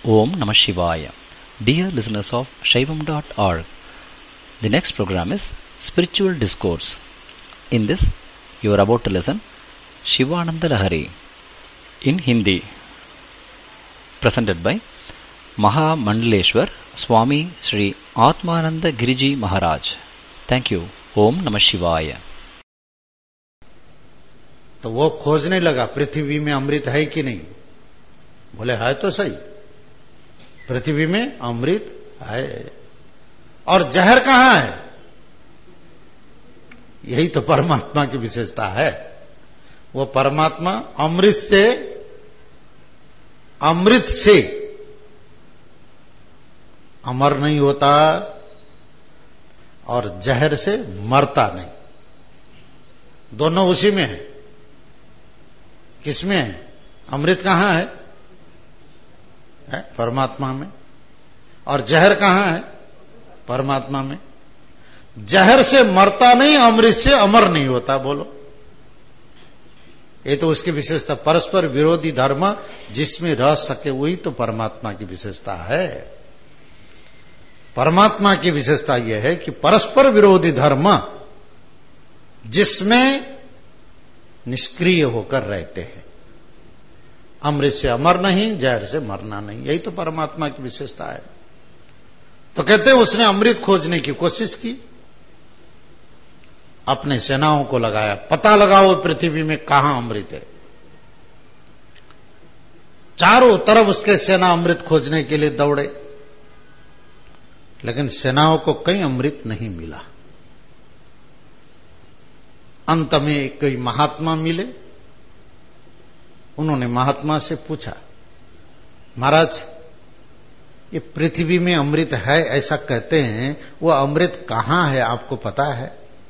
Om Namah Shivaya. Dear listeners of Shaivam.org, the next program is Spiritual Discourse. In this, you are about to listen Shivananda Lahari in Hindi, presented by Maha Mandaleshwar Swami Sri Atmananda Giriji Maharaj. Thank you. Om Namah Shivaya. तो वो खोजने लगा पृथ्वी में अमृत है कि नहीं। बोले है तो सही, पृथ्वी में अमृत है, और जहर कहां है? यही तो परमात्मा की विशेषता है। वो परमात्मा अमृत से अमर नहीं होता और जहर से मरता नहीं। दोनों उसी में है। किसमें है? अमृत कहां है? परमात्मा में। और जहर कहां है? परमात्मा में। जहर से मरता नहीं, अमृत से अमर नहीं होता। बोलो, ये तो उसकी विशेषता। परस्पर विरोधी धर्म जिसमें रह सके वही तो परमात्मा की विशेषता है। परमात्मा की विशेषता यह है कि परस्पर विरोधी धर्म जिसमें निष्क्रिय होकर रहते हैं। अमृत से अमर नहीं, जहर से मरना नहीं, यही तो परमात्मा की विशेषता है। तो कहते हैं उसने अमृत खोजने की कोशिश की, अपने सेनाओं को लगाया, पता लगाओ पृथ्वी में कहां अमृत है। चारों तरफ उसके सेना अमृत खोजने के लिए दौड़े, लेकिन सेनाओं को कहीं अमृत नहीं मिला। अंत में कोई महात्मा मिले। उन्होंने महात्मा से पूछा, महाराज ये पृथ्वी में अमृत है ऐसा कहते हैं, वो अमृत कहां है आपको पता है?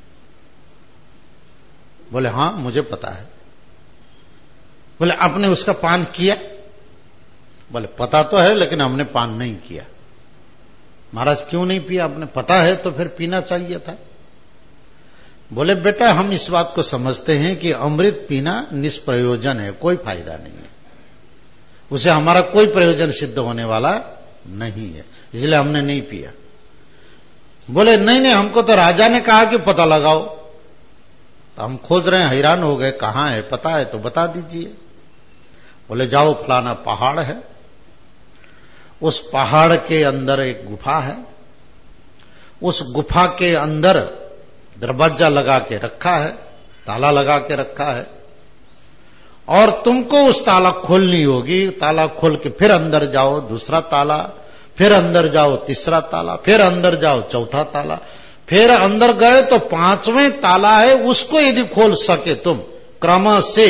बोले हां मुझे पता है। बोले आपने उसका पान किया? बोले पता तो है लेकिन हमने पान नहीं किया। महाराज क्यों नहीं पिया आपने? पता है तो फिर पीना चाहिए था। बोले बेटा हम इस बात को समझते हैं कि अमृत पीना निष्प्रयोजन है, कोई फायदा नहीं है, उसे हमारा कोई प्रयोजन सिद्ध होने वाला नहीं है, इसलिए हमने नहीं पिया। बोले नहीं हमको तो राजा ने कहा कि पता लगाओ, तो हम खोज रहे हैं। हैरान हो गए, कहां है? पता है तो बता दीजिए। बोले जाओ फलाना पहाड़ है, उस पहाड़ के अंदर एक गुफा है, उस गुफा के अंदर दरवाजा लगा के रखा है, ताला लगा के रखा है, और तुमको उस ताला खोलनी होगी। ताला खोल के फिर अंदर जाओ, दूसरा ताला, फिर अंदर जाओ, तीसरा ताला, फिर अंदर जाओ, चौथा ताला, फिर अंदर गए तो पांचवें ताला है, उसको यदि खोल सके तुम क्रम से,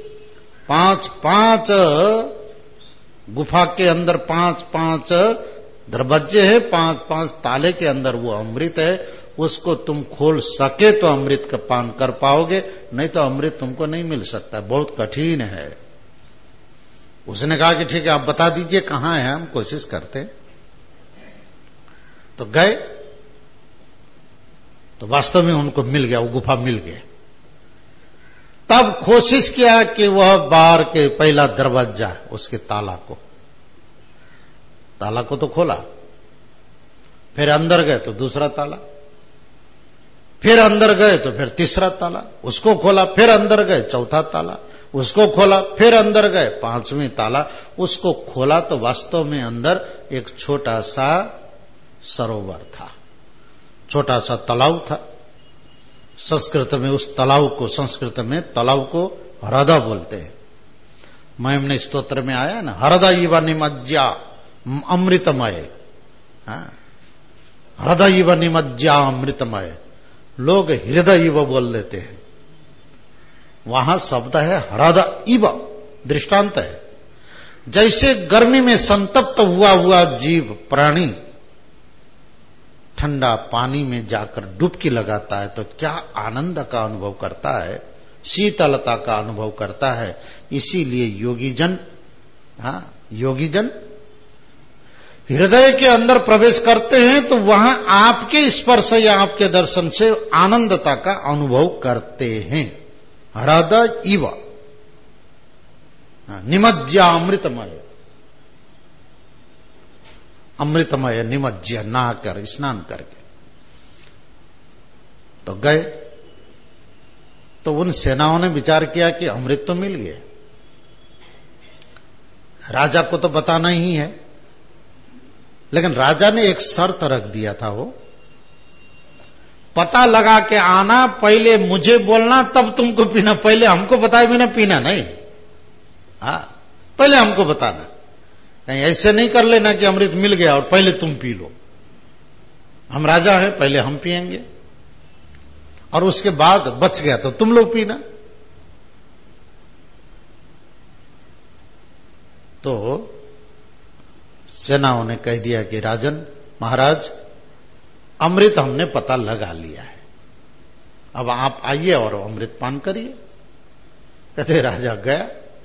पांच गुफा के अंदर पांच दरवाजे हैं, पांच ताले के अंदर वो अमृत है, उसको तुम खोल सके तो अमृत का पान कर पाओगे, नहीं तो अमृत तुमको नहीं मिल सकता, बहुत कठिन है। उसने कहा कि ठीक है आप बता दीजिए कहां है, हम कोशिश करते। तो गए तो वास्तव में उनको मिल गया, वो गुफा मिल गया। तब कोशिश किया कि वह बाहर के पहला दरवाजा उसके ताला को तो खोला, फिर अंदर गए तो दूसरा ताला, फिर अंदर गए तो फिर तीसरा ताला, उसको खोला, फिर अंदर गए चौथा ताला, उसको खोला, फिर अंदर गए पांचवें ताला, उसको खोला तो वास्तव में अंदर एक छोटा सा सरोवर था, छोटा सा तालाब था। संस्कृत में उस तालाब को, संस्कृत में तालाब को हरदा बोलते हैं। महिमने स्तोत्र में आया ना, हरदा इव निमज्जा अमृतमय, हरदा इव निमज्जा अमृतमय, लोग हृदय इव बोल लेते हैं, वहां शब्द है हरदा इव, दृष्टांत है। जैसे गर्मी में संतप्त हुआ जीव प्राणी ठंडा पानी में जाकर डुबकी लगाता है तो क्या आनंद का अनुभव करता है, शीतलता का अनुभव करता है। इसीलिए योगीजन हृदय के अंदर प्रवेश करते हैं तो वहां आपके स्पर्श या आपके दर्शन से आनंदता का अनुभव करते हैं। हृदय इव निमज्जा अमृतमय, अमृतमय निमज्य नहाकर स्नान करके तो गए। तो उन सेनाओं ने विचार किया कि अमृत तो मिल गया, राजा को तो बताना ही है, लेकिन राजा ने एक शर्त रख दिया था, वो पता लगा के आना, पहले मुझे बोलना तब तुमको पीना, पहले हमको बताए बिना पीना नहीं। हाँ, पहले हमको बताना, कहीं ऐसे नहीं कर लेना कि अमृत मिल गया और पहले तुम पी लो। हम राजा हैं, पहले हम पिएंगे और उसके बाद बच गया तो तुम लोग पीना। तो सेनाओं ने कह दिया कि राजन महाराज, अमृत हमने पता लगा लिया है, अब आप आइए और अमृत पान करिए। कहते राजा गया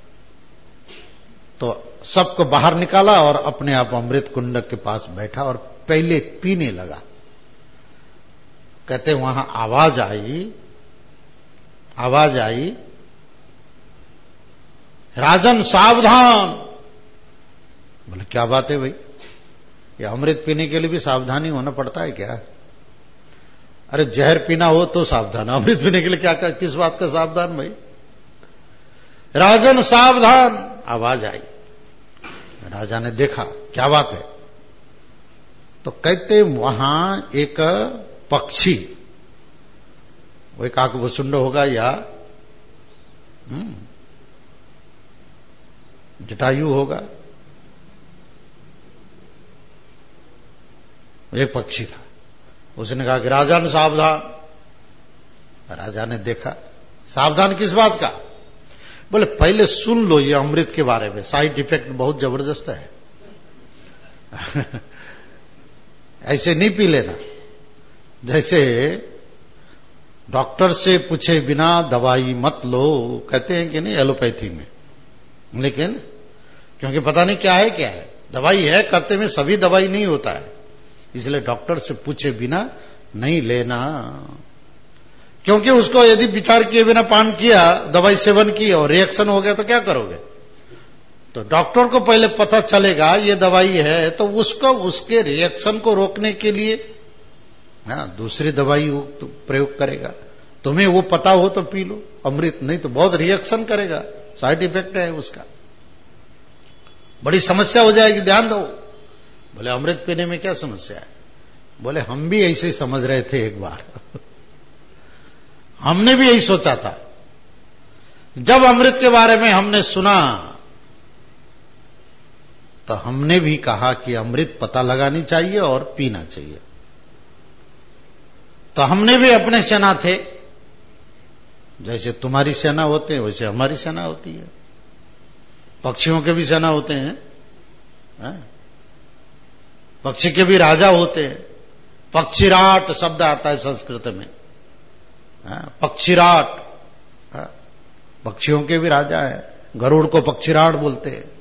तो सबको बाहर निकाला और अपने आप अमृत कुंड के पास बैठा और पहले पीने लगा। कहते वहां आवाज आई, राजन सावधान। बोले क्या बात है भाई, ये अमृत पीने के लिए भी सावधानी होना पड़ता है क्या? अरे जहर पीना हो तो सावधान, अमृत पीने के लिए क्या, किस बात का सावधान भाई? राजन सावधान, आवाज आई। राजा ने देखा क्या बात है, तो कहते वहां एक पक्षी, वो एक काकभुसुंड होगा या जटायु होगा, एक पक्षी था। उसने कहा कि राजन सावधान। राजा ने देखा, सावधान किस बात का? बोले पहले सुन लो ये अमृत के बारे में, साइड इफेक्ट बहुत जबरदस्त है। ऐसे नहीं पी लेना, जैसे डॉक्टर से पूछे बिना दवाई मत लो, कहते हैं कि नहीं एलोपैथी में, लेकिन क्योंकि पता नहीं क्या है, दवाई है कहते में सभी दवाई नहीं होता है, इसलिए डॉक्टर से पूछे बिना नहीं लेना। क्योंकि उसको यदि विचार किए बिना पान किया, दवाई सेवन की और रिएक्शन हो गया तो क्या करोगे? तो डॉक्टर को पहले पता चलेगा ये दवाई है, तो उसको उसके रिएक्शन को रोकने के लिए दूसरी दवाई तो प्रयोग करेगा। तुम्हें वो पता हो तो पी लो अमृत, नहीं तो बहुत रिएक्शन करेगा, साइड इफेक्ट है उसका, बड़ी समस्या हो जाएगी, ध्यान दो। बोले अमृत पीने में क्या समस्या है? बोले हम भी ऐसे ही समझ रहे थे एक बार। हमने भी यही सोचा था, जब अमृत के बारे में हमने सुना तो हमने भी कहा कि अमृत पता लगानी चाहिए और पीना चाहिए। तो हमने भी अपने सेना थे, जैसे तुम्हारी सेना होते हैं वैसे हमारी सेना होती है, पक्षियों के भी सेना होते हैं, पक्षी के भी राजा होते हैं। पक्षीराट शब्द आता है संस्कृत में, पक्षीराट, पक्षियों के भी राजा है, गरुड़ को पक्षीराट बोलते हैं।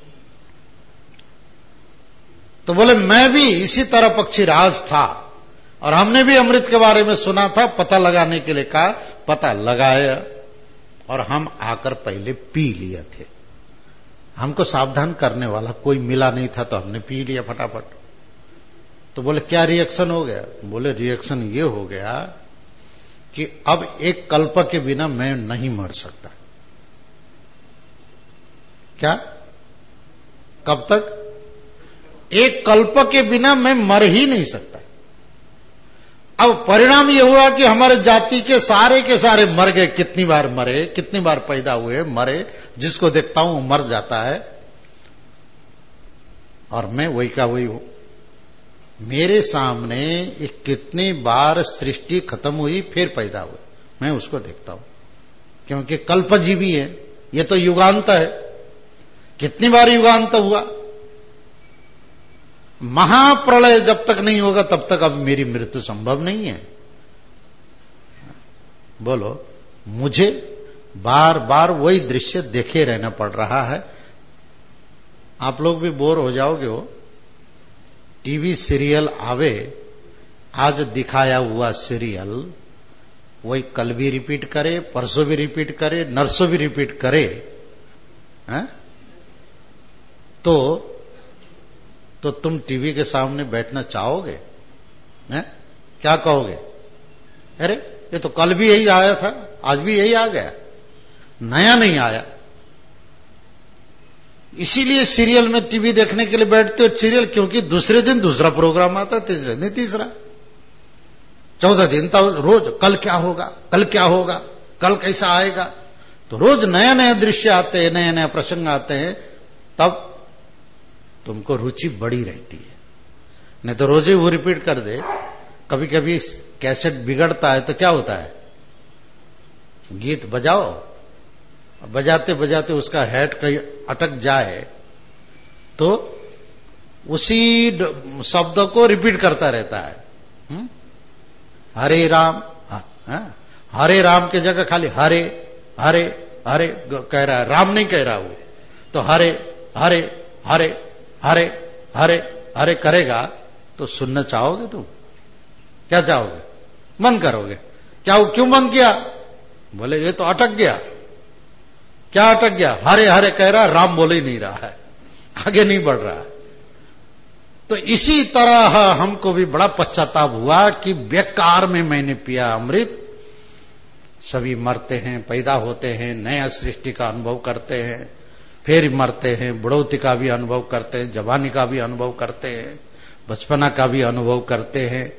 तो बोले मैं भी इसी तरह पक्षीराज था और हमने भी अमृत के बारे में सुना था, पता लगाने के लिए कहा, पता लगाया और हम आकर पहले पी लिए थे। हमको सावधान करने वाला कोई मिला नहीं था तो हमने पी लिया फटाफट। तो बोले क्या रिएक्शन हो गया? बोले रिएक्शन ये हो गया कि अब एक कल्प के बिना मैं नहीं मर सकता। क्या? कब तक? एक कल्प के बिना मैं मर ही नहीं सकता। अब परिणाम यह हुआ कि हमारे जाति के सारे मर गए। कितनी बार मरे, कितनी बार पैदा हुए, मरे, जिसको देखता हूं मर जाता है और मैं वही का वही हूं। मेरे सामने एक कितनी बार सृष्टि खत्म हुई फिर पैदा हुई, मैं उसको देखता हूं, क्योंकि कल्पजीवी है, ये तो युगांत है। कितनी बार युगांत हुआ। महाप्रलय जब तक नहीं होगा तब तक अब मेरी मृत्यु संभव नहीं है। बोलो, मुझे बार बार वही दृश्य देखे रहना पड़ रहा है। आप लोग भी बोर हो जाओगे। हो टीवी सीरियल आवे, आज दिखाया हुआ सीरियल वही कल भी रिपीट करे, परसों भी रिपीट करे, नरसों भी रिपीट करे, तो तो तुम टीवी के सामने बैठना चाहोगे? हैं? क्या कहोगे? अरे ये तो कल भी यही आया था, आज भी यही आ गया, नया नहीं आया। इसीलिए सीरियल में टीवी देखने के लिए बैठते हो सीरियल, क्योंकि दूसरे दिन दूसरा प्रोग्राम आता है, तीसरे दिन तीसरा, 14 दिन तक रोज कल क्या होगा, कल क्या होगा, कल कैसा आएगा। तो रोज नया नया दृश्य आते हैं, नया नया प्रसंग आते हैं, तब तुमको रुचि बढ़ी रहती है। नहीं तो रोज ही वो रिपीट कर दे। कभी कभी कैसेट बिगड़ता है तो क्या होता है, गीत बजाओ, बजाते बजाते उसका हेड कहीं अटक जाए तो उसी शब्द को रिपीट करता रहता है। हरे राम, हरे राम की जगह खाली हरे हरे हरे कह रहा है, राम नहीं कह रहा वो, तो हरे हरे हरे हरे हरे हरे करेगा तो सुनना चाहोगे तुम? क्या चाहोगे? बंद करोगे। क्या क्यों बंद किया? बोले ये तो अटक गया। क्या अटक गया? हरे हरे कह रहा है, राम बोल ही नहीं रहा है, आगे नहीं बढ़ रहा है। तो इसी तरह हमको भी बड़ा पश्चाताप हुआ कि बेकार में मैंने पिया अमृत। सभी मरते हैं, पैदा होते हैं, नया सृष्टि का अनुभव करते हैं, फिर मरते हैं, बुढ़ौती का भी अनुभव करते हैं, जवानी का भी अनुभव करते हैं, बचपना का भी अनुभव करते हैं,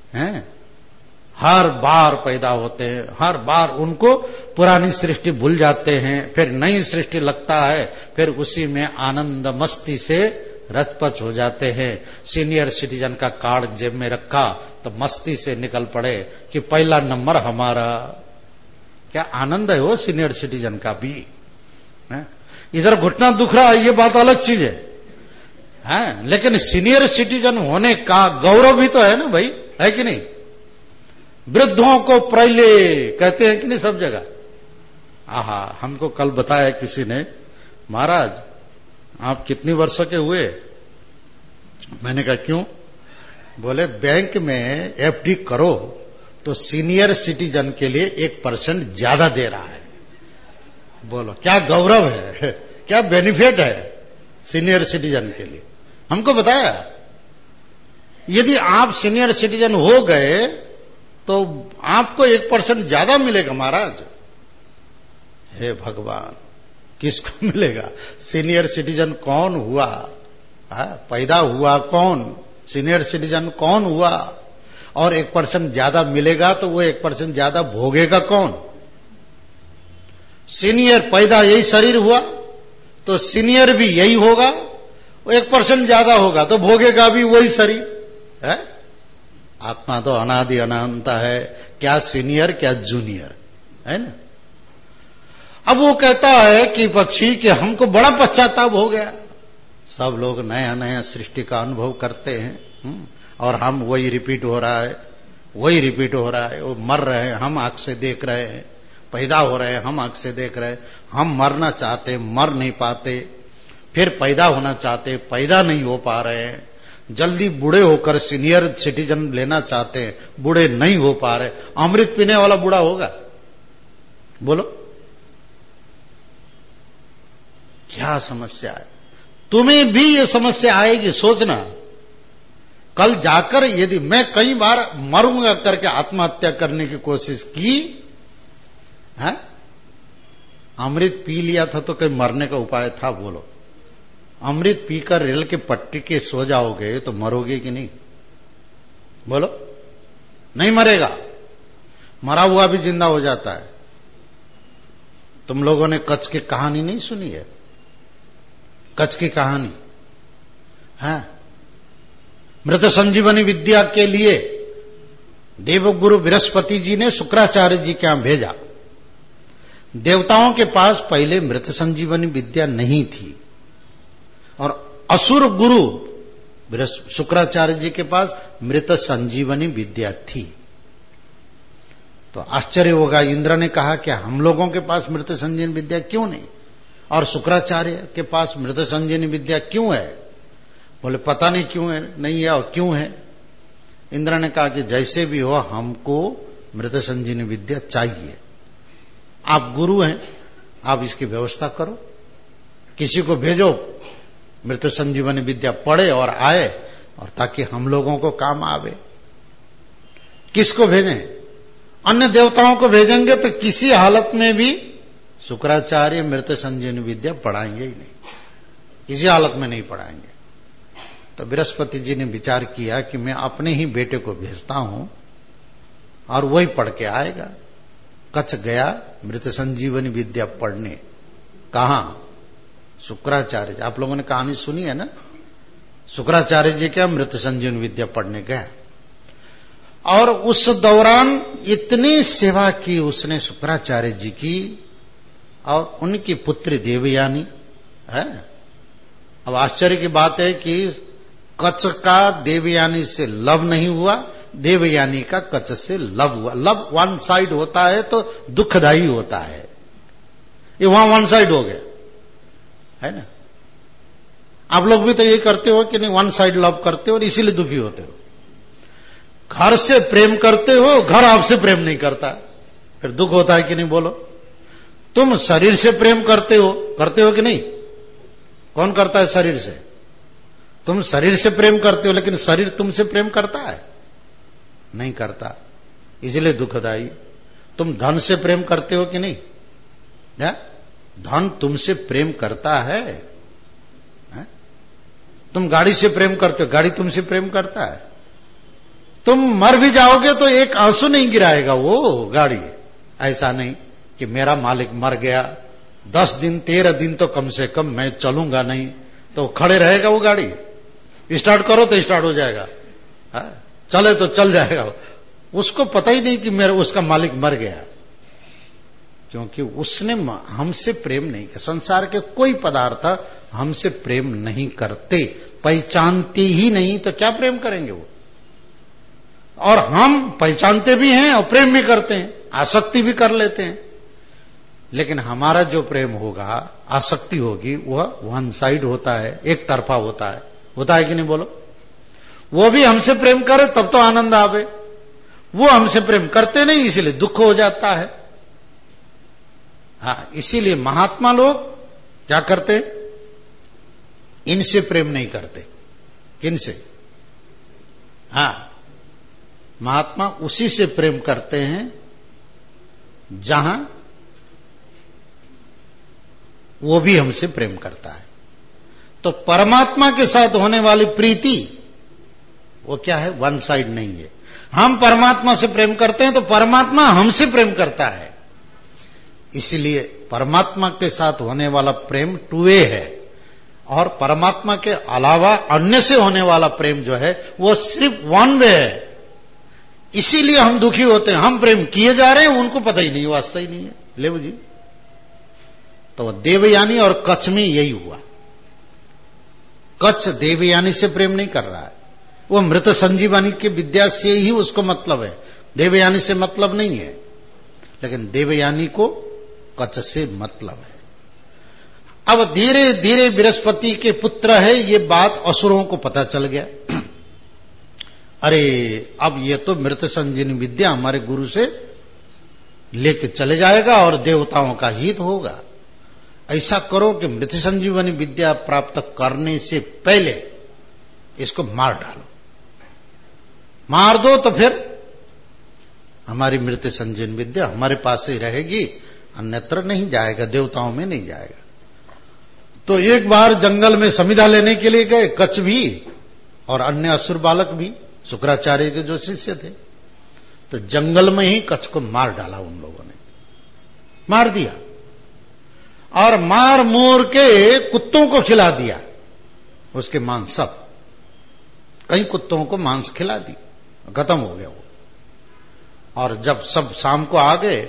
हर बार पैदा होते हैं, हर बार उनको पुरानी सृष्टि भूल जाते हैं, फिर नई सृष्टि लगता है, फिर उसी में आनंद मस्ती से रचपच हो जाते हैं। सीनियर सिटीजन का कार्ड जेब में रखा तो मस्ती से निकल पड़े कि पहला नंबर हमारा। क्या आनंद है वो सीनियर सिटीजन का भी। इधर घुटना दुख रहा है, ये बात अलग चीज है, लेकिन सीनियर सिटीजन होने का गौरव भी तो है ना भाई, है कि नहीं? वृद्धों को पहले कहते हैं कि नहीं सब जगह। आहा, हमको कल बताया किसी ने, महाराज आप कितनी वर्ष के हुए? मैंने कहा क्यों? बोले बैंक में एफडी करो तो सीनियर सिटीजन के लिए 1% ज्यादा दे रहा है। बोलो क्या गौरव है, क्या बेनिफिट है सीनियर सिटीजन के लिए। हमको बताया यदि आप सीनियर सिटीजन हो गए तो आपको 1% ज्यादा मिलेगा। महाराज हे भगवान, किसको मिलेगा? सीनियर सिटीजन कौन हुआ? पैदा हुआ कौन? सीनियर सिटीजन कौन हुआ? और 1% ज्यादा मिलेगा तो वो 1% ज्यादा भोगेगा कौन? सीनियर पैदा यही शरीर हुआ तो सीनियर भी यही होगा, वो 1% ज्यादा होगा तो भोगेगा भी वही शरीर है। आत्मा तो अनादि अनंत है, क्या सीनियर क्या जूनियर, है ना। अब वो कहता है कि पक्षी कि हमको बड़ा पश्चाताप हो गया, सब लोग नया नया सृष्टि का अनुभव करते हैं और हम वही रिपीट हो रहा है, वही रिपीट हो रहा है। वो मर रहे हैं, हम आंख से देख रहे हैं, पैदा हो रहे हैं, हम आंख से देख रहे हैं। हम मरना चाहते, मर नहीं पाते, फिर पैदा होना चाहते, पैदा नहीं हो पा रहे हैं, जल्दी बूढ़े होकर सीनियर सिटीजन लेना चाहते हैं, बूढ़े नहीं हो पा रहे। अमृत पीने वाला बूढ़ा होगा? बोलो क्या समस्या है? तुम्हें भी ये समस्या आएगी, सोचना। कल जाकर यदि मैं कई बार मरूंगा करके आत्महत्या करने की कोशिश की है, अमृत पी लिया था तो कहीं मरने का उपाय था? बोलो, अमृत पीकर रेल के पट्टी के सो जाओगे तो मरोगे कि नहीं? बोलो, नहीं मरेगा, मरा हुआ भी जिंदा हो जाता है। तुम लोगों ने कच्छ की कहानी नहीं सुनी है? कच्छ की कहानी है, मृत संजीवनी विद्या के लिए देवगुरु बृहस्पति जी ने शुक्राचार्य जी के यहां भेजा। देवताओं के पास पहले मृत संजीवनी विद्या नहीं थी और असुर गुरु शुक्राचार्य जी के पास मृत संजीवनी विद्या थी। तो आश्चर्य होगा, इंद्र ने कहा कि हम लोगों के पास मृत संजीवनी विद्या क्यों नहीं और शुक्राचार्य के पास मृत संजीवनी विद्या क्यों है? बोले पता नहीं क्यों है, नहीं है और क्यों है। इंद्र ने कहा कि जैसे भी हो हमको मृत संजीवनी विद्या चाहिए। आप गुरु हैं, आप इसकी व्यवस्था करो, किसी को भेजो मृत संजीवनी विद्या पढ़े और आए, और ताकि हम लोगों को काम आवे। किसको भेजें? अन्य देवताओं को भेजेंगे तो किसी हालत में भी शुक्राचार्य मृत संजीवनी विद्या पढ़ाएंगे ही नहीं, किसी हालत में नहीं पढ़ाएंगे। तो बृहस्पति जी ने विचार किया कि मैं अपने ही बेटे को भेजता हूं और वही पढ़ के आएगा। कच्छ गया मृत संजीवनी विद्या पढ़ने। कहां? शुक्राचार्य जी। आप लोगों ने कहानी सुनी है ना, शुक्राचार्य जी क्या मृत संजीवनी विद्या पढ़ने गया, और उस दौरान इतनी सेवा की उसने शुक्राचार्य जी की, और उनकी पुत्री देवयानी है। अब आश्चर्य की बात है कि कच्छ का देवयानी से लव नहीं हुआ, देवयानी का कच्छ से लव हुआ। लव वन साइड होता है तो दुखदायी होता है, ये वहां वन साइड हो गया है ना। आप लोग भी तो ये करते हो कि नहीं, वन साइड लव करते हो और इसीलिए दुखी होते हो। घर से प्रेम करते हो, घर आपसे प्रेम नहीं करता, फिर दुख होता है कि नहीं बोलो। तुम शरीर से प्रेम करते हो कि नहीं? कौन करता है शरीर से? तुम शरीर से प्रेम करते हो, लेकिन शरीर तुमसे प्रेम करता है? नहीं करता, इसलिए दुखदाई। तुम धन से प्रेम करते हो कि नहीं? धन तुमसे प्रेम करता है? तुम गाड़ी से प्रेम करते हो, गाड़ी तुमसे प्रेम करता है? तुम मर भी जाओगे तो एक आंसू नहीं गिराएगा वो गाड़ी। ऐसा नहीं कि मेरा मालिक मर गया, 10 दिन 13 दिन तो कम से कम मैं चलूंगा नहीं, तो खड़े रहेगा वो गाड़ी। स्टार्ट करो तो स्टार्ट हो जाएगा, चले तो चल जाएगा। उसको पता ही नहीं कि मेरा उसका मालिक मर गया, क्योंकि उसने हमसे प्रेम नहीं किया। संसार के कोई पदार्थ हमसे प्रेम नहीं करते, पहचानते ही नहीं, तो क्या प्रेम करेंगे वो। और हम पहचानते भी हैं और प्रेम भी करते हैं, आसक्ति भी कर लेते हैं। लेकिन हमारा जो प्रेम होगा, आसक्ति होगी, वह वन साइड होता है, एक तरफा होता है कि नहीं बोलो। वो भी हमसे प्रेम करे तब तो आनंद आवे, वो हमसे प्रेम करते नहीं, इसीलिए दुख हो जाता है। हाँ, इसीलिए महात्मा लोग क्या करते? इनसे प्रेम नहीं करते। किनसे? हाँ, महात्मा उसी से प्रेम करते हैं जहां वो भी हमसे प्रेम करता है। तो परमात्मा के साथ होने वाली प्रीति वो क्या है? वन साइड नहीं है। हम परमात्मा से प्रेम करते हैं तो परमात्मा हमसे प्रेम करता है। इसलिए परमात्मा के साथ होने वाला प्रेम टू वे है, और परमात्मा के अलावा अन्य से होने वाला प्रेम जो है वो सिर्फ वन वे है। इसीलिए हम दुखी होते हैं। हम प्रेम किए जा रहे हैं, उनको पता ही नहीं, वास्ता ही नहीं है। ले जी, तो देवयानी और कच्छ में यही हुआ। कच्छ देवयानी से प्रेम नहीं कर रहा है, वो मृत संजीवनी की विद्या से ही उसको मतलब है, देवयानी से मतलब नहीं है। लेकिन देवयानी को कच्छ से मतलब है। अब धीरे धीरे बृहस्पति के पुत्र है, ये बात असुरों को पता चल गया। अरे अब ये तो मृत संजीवनी विद्या हमारे गुरु से लेके चले जाएगा और देवताओं का हित होगा। ऐसा करो कि मृत संजीवनी विद्या प्राप्त करने से पहले इसको मार डालो, मार दो, तो फिर हमारी मृत संजीवनी विद्या हमारे पास ही रहेगी, अन्यत्र नहीं जाएगा, देवताओं में नहीं जाएगा। तो एक बार जंगल में समिधा लेने के लिए गए कच्छ भी और अन्य असुर बालक भी, शुक्राचार्य के जो शिष्य थे। तो जंगल में ही कच्छ को मार डाला, उन लोगों ने मार दिया, और मार मोर के कुत्तों को खिला दिया उसके मांस। सब कई कुत्तों को मांस खिला दी, खत्म हो गया वो। और जब सब शाम को आ गए,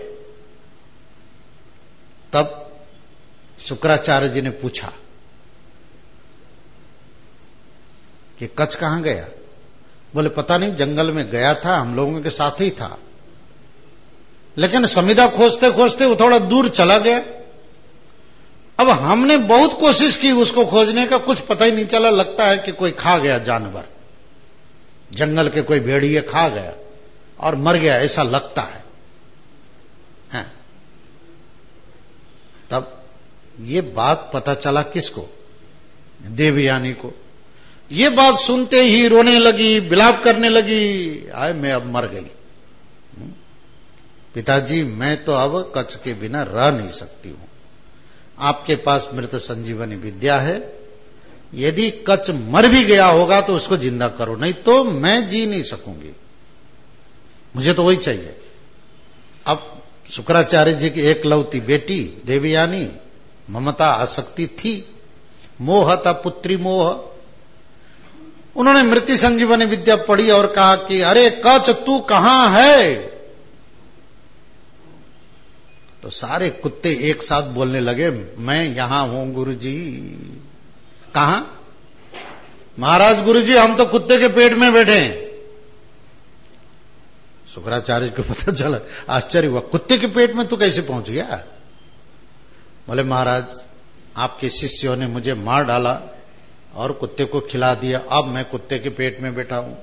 तब शुक्राचार्य जी ने पूछा कि कच्छ कहां गया? बोले पता नहीं, जंगल में गया था, हम लोगों के साथ ही था, लेकिन समिधा खोजते खोजते वो थोड़ा दूर चला गया। अब हमने बहुत कोशिश की उसको खोजने का, कुछ पता ही नहीं चला। लगता है कि कोई खा गया जानवर, जंगल के कोई भेड़िए खा गया और मर गया, ऐसा लगता है। तब ये बात पता चला किसको? देवयानी को। ये बात सुनते ही रोने लगी, विलाप करने लगी, आए मैं अब मर गई, पिताजी मैं तो अब कच्छ के बिना रह नहीं सकती हूं। आपके पास मृत संजीवनी विद्या है, यदि कच्छ मर भी गया होगा तो उसको जिंदा करो, नहीं तो मैं जी नहीं सकूंगी, मुझे तो वही चाहिए। अब शुक्राचार्य जी की एकलौती बेटी देवयानी, ममता आसक्ति थी, मोह था, पुत्री मोह। उन्होंने मृत्यु संजीवनी विद्या पढ़ी और कहा कि अरे कच्छ तू कहां है? तो सारे कुत्ते एक साथ बोलने लगे, मैं यहां हूं गुरुजी। कहां? महाराज गुरुजी हम तो कुत्ते के पेट में बैठे हैं। शुक्राचार्य को पता चला, आश्चर्य हुआ, कुत्ते के पेट में तू कैसे पहुंच गया? बोले महाराज आपके शिष्यों ने मुझे मार डाला और कुत्ते को खिला दिया, अब मैं कुत्ते के पेट में बैठा हूं।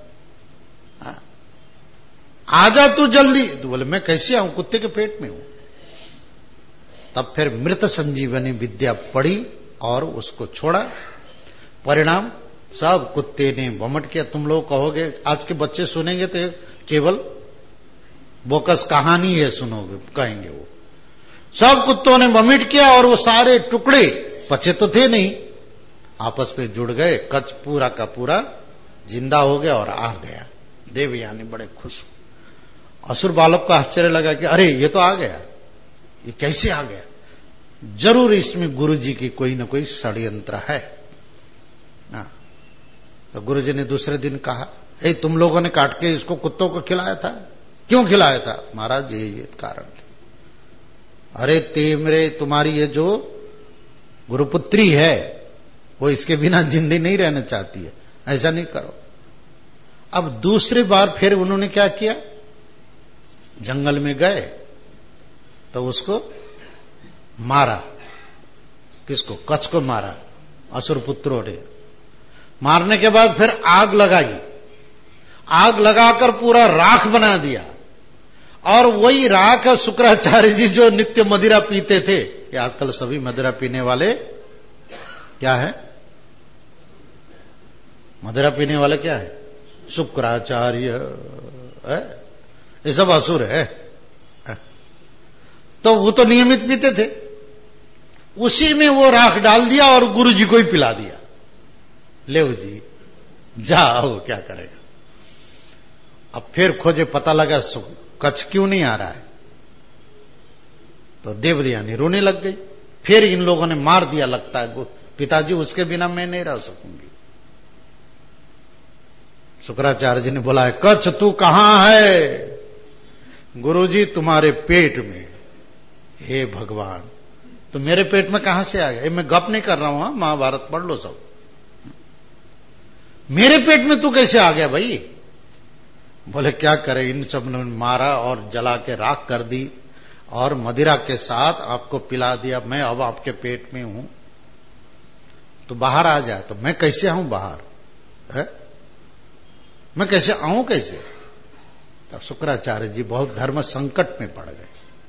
आजा तू जल्दी। तो बोले मैं कैसे आऊं, कुत्ते के पेट में हूं। तब फिर मृत संजीवनी विद्या पढ़ी और उसको छोड़ा। परिणाम सब कुत्ते ने वमट किया। तुम लोग कहोगे आज के बच्चे सुनेंगे तो केवल बोकस कहानी है सुनोगे, कहेंगे वो। सब कुत्तों ने वमिट किया और वो सारे टुकड़े पचे तो थे नहीं, आपस में जुड़ गए। कच्छ पूरा का पूरा जिंदा हो गया और आ गया। देवयानी बड़े खुश। असुर बालक को आश्चर्य लगा कि अरे ये तो आ गया, ये कैसे आ गया? जरूर इसमें गुरुजी की कोई न कोई षड्यंत्र है ना। तो गुरुजी ने दूसरे दिन कहा, ए तुम लोगों ने काट के इसको कुत्तों को खिलाया था, क्यों खिलाया था? महाराज ये कारण थे। अरे तेमरे तुम्हारी ये जो गुरुपुत्री है वो इसके बिना जिंदगी नहीं रहना चाहती है, ऐसा नहीं करो। अब दूसरी बार फिर उन्होंने क्या किया, जंगल में गए तो उसको मारा। किसको? कच्छ को मारा असुर पुत्रों ने। मारने के बाद फिर आग लगाई, आग लगाकर पूरा राख बना दिया। और वही राख शुक्राचार्य जी जो नित्य मदिरा पीते थे, ये आजकल सभी मदिरा पीने वाले क्या है? मदिरा पीने वाले क्या है? शुक्राचार्य है? ये सब असुर है। तो वो तो नियमित पीते थे, उसी में वो राख डाल दिया और गुरु जी को ही पिला दिया। ले जी जाओ, क्या करेगा। अब फिर खोजे, पता लगा कच्छ क्यों नहीं आ रहा है। तो देवयानी रोने लग गई। फिर इन लोगों ने मार दिया, लगता है पिताजी उसके बिना मैं नहीं रह सकूंगी। शुक्राचार्य जी ने बोला है, कच्छ तू कहां है? गुरुजी तुम्हारे पेट में। हे भगवान, तो मेरे पेट में कहां से आ गया? मैं गप नहीं कर रहा हूं, महाभारत पढ़ लो सब। मेरे पेट में तू कैसे आ गया भाई? बोले क्या करे, इन सब ने मारा और जला के राख कर दी और मदिरा के साथ आपको पिला दिया। मैं अब आपके पेट में हूं, तो बाहर आ जाए। तो मैं कैसे आऊं बाहर है? मैं कैसे आऊं कैसे? तब शुक्राचार्य जी बहुत धर्म संकट में पड़ गए,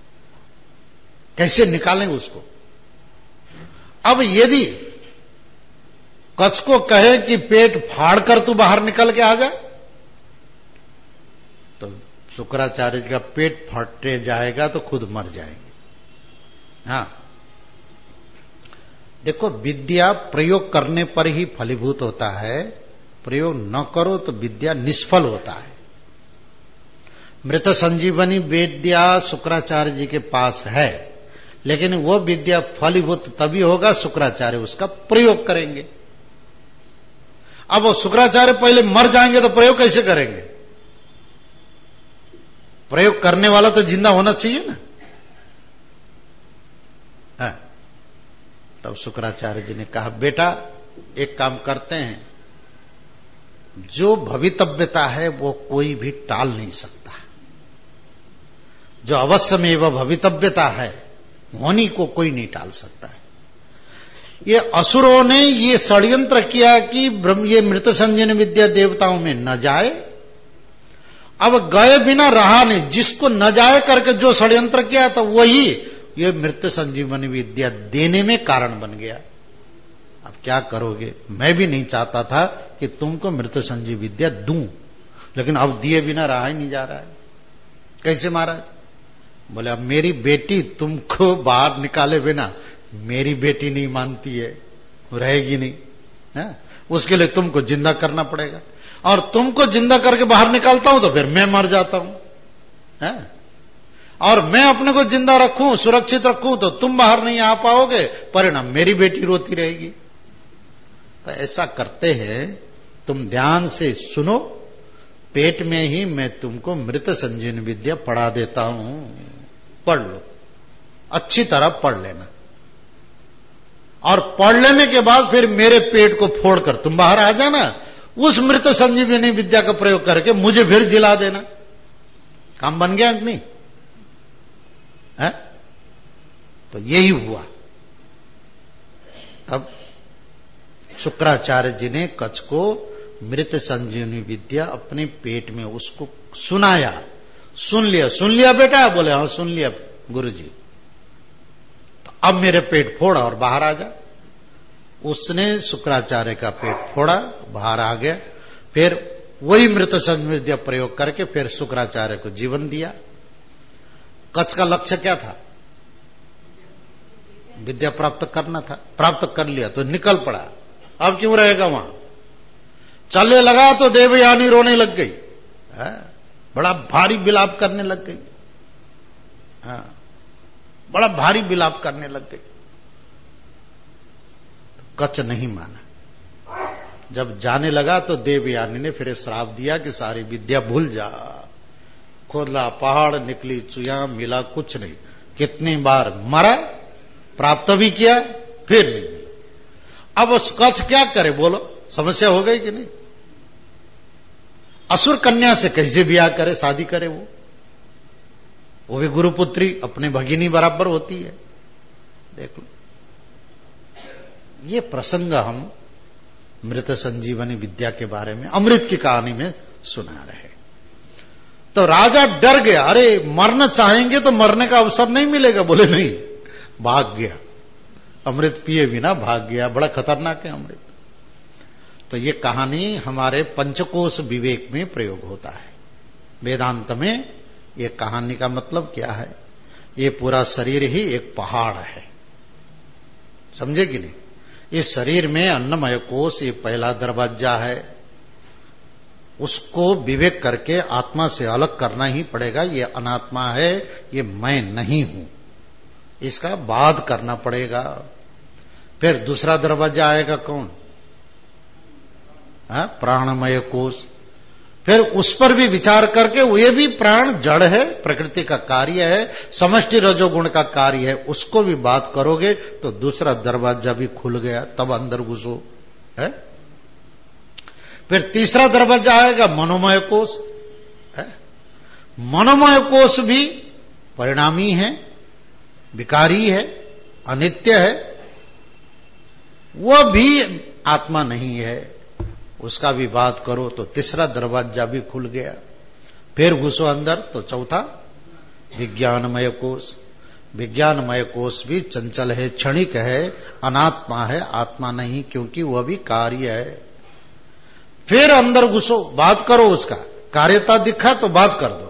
कैसे निकालें उसको। अब यदि कच्छ को कहे कि पेट फाड़कर तू बाहर निकल के आ जा, तो शुक्राचार्य जी का पेट फटते जाएगा तो खुद मर जाएंगे। हाँ देखो, विद्या प्रयोग करने पर ही फलीभूत होता है, प्रयोग न करो तो विद्या निष्फल होता है। मृत संजीवनी विद्या शुक्राचार्य जी के पास है, लेकिन वो विद्या फलीभूत तभी होगा शुक्राचार्य उसका प्रयोग करेंगे। अब वो शुक्राचार्य पहले मर जाएंगे तो प्रयोग कैसे करेंगे? प्रयोग करने वाला तो जिंदा होना चाहिए ना। हाँ। तब शुक्राचार्य जी ने कहा, बेटा एक काम करते हैं, जो भवितव्यता है वो कोई भी टाल नहीं सकता। जो अवश्य में वह भवितव्यता है, होनी को कोई नहीं टाल सकता है। ये असुरों ने ये षड्यंत्र किया कि ये मृत संजीवनी विद्या देवताओं में न जाए। अब गए बिना रहा नहीं, जिसको न जाए करके जो षड्यंत्र किया था वही ये मृत संजीवनी विद्या देने में कारण बन गया। अब क्या करोगे? मैं भी नहीं चाहता था कि तुमको मृत संजीव विद्या दूं, लेकिन अब दिए बिना रहा ही नहीं जा रहा है। कैसे महाराज? बोले अब मेरी बेटी तुमको बाहर निकाले बिना मेरी बेटी नहीं मानती है, रहेगी नहीं है? उसके लिए तुमको जिंदा करना पड़ेगा, और तुमको जिंदा करके बाहर निकालता हूं तो फिर मैं मर जाता हूं है? और मैं अपने को जिंदा रखूं, सुरक्षित रखूं तो तुम बाहर नहीं आ पाओगे, परिणाम मेरी बेटी रोती रहेगी। तो ऐसा करते हैं, तुम ध्यान से सुनो, पेट में ही मैं तुमको मृत संजीवनी विद्या पढ़ा देता हूं, पढ़ लो, अच्छी तरह पढ़ लेना, और पढ़ लेने के बाद फिर मेरे पेट को फोड़कर तुम बाहर आ जाना, उस मृत संजीवनी विद्या का प्रयोग करके मुझे फिर जिला देना। काम बन गया कि नहीं है? तो यही हुआ। तब शुक्राचार्य जी ने कच्छ को मृत संजीवनी विद्या अपने पेट में उसको सुनाया। सुन लिया बेटा? बोले हाँ सुन लिया गुरुजी। तो अब मेरे पेट फोड़ा और बाहर आ जा। उसने शुक्राचार्य का पेट फोड़ा, बाहर आ गया, फिर वही मृत संजीवनी विद्या प्रयोग करके फिर शुक्राचार्य को जीवन दिया। कच्छ का लक्ष्य क्या था? विद्या प्राप्त करना था, प्राप्त कर लिया तो निकल पड़ा। अब क्यों रहेगा वहां? चलने लगा तो देवयानी रोने लग गई, बड़ा भारी विलाप करने लग गई, बड़ा भारी विलाप करने लग गई। कच्छ नहीं माना। जब जाने लगा तो देवयानी ने फिर श्राप दिया कि सारी विद्या भूल जा। खोदला पहाड़, निकली चुया, मिला कुछ नहीं। कितनी बार मरा, प्राप्त भी किया, फिर नहीं मिला। अब उस कच्छ क्या करे बोलो? समस्या हो गई कि नहीं? असुर कन्या से कैसे ब्याह करे, शादी करे? वो भी गुरुपुत्री अपने भगिनी बराबर होती है। देख लो, ये प्रसंग हम मृत संजीवनी विद्या के बारे में अमृत की कहानी में सुना रहे। तो राजा डर गया, अरे मरना चाहेंगे तो मरने का अवसर नहीं मिलेगा। बोले नहीं, भाग गया, अमृत पिए बिना भाग गया। बड़ा खतरनाक है अमृत। तो ये कहानी हमारे पंचकोश विवेक में प्रयोग होता है। वेदांत में ये कहानी का मतलब क्या है? ये पूरा शरीर ही एक पहाड़ है, समझे कि नहीं? इस शरीर में अन्नमय कोश ये पहला दरवाजा है, उसको विवेक करके आत्मा से अलग करना ही पड़ेगा। ये अनात्मा है, ये मैं नहीं हूं, इसका बाध करना पड़ेगा। फिर दूसरा दरवाजा आएगा कौन? प्राणमय कोश। फिर उस पर भी विचार करके ये भी प्राण जड़ है, प्रकृति का कार्य है, समष्टि रजोगुण का कार्य है, उसको भी बात करोगे तो दूसरा दरवाजा भी खुल गया, तब अंदर घुसो है। फिर तीसरा दरवाजा आएगा मनोमय कोश। मनोमय कोश भी परिणामी है, विकारी है, अनित्य है, वह भी आत्मा नहीं है, उसका भी बात करो तो तीसरा दरवाजा भी खुल गया। फिर घुसो अंदर तो चौथा विज्ञानमय कोश। विज्ञानमय कोश भी चंचल है, क्षणिक है, अनात्मा है, आत्मा नहीं, क्योंकि वह भी कार्य है। फिर अंदर घुसो, बात करो, उसका कार्यता दिखा तो बात कर दो।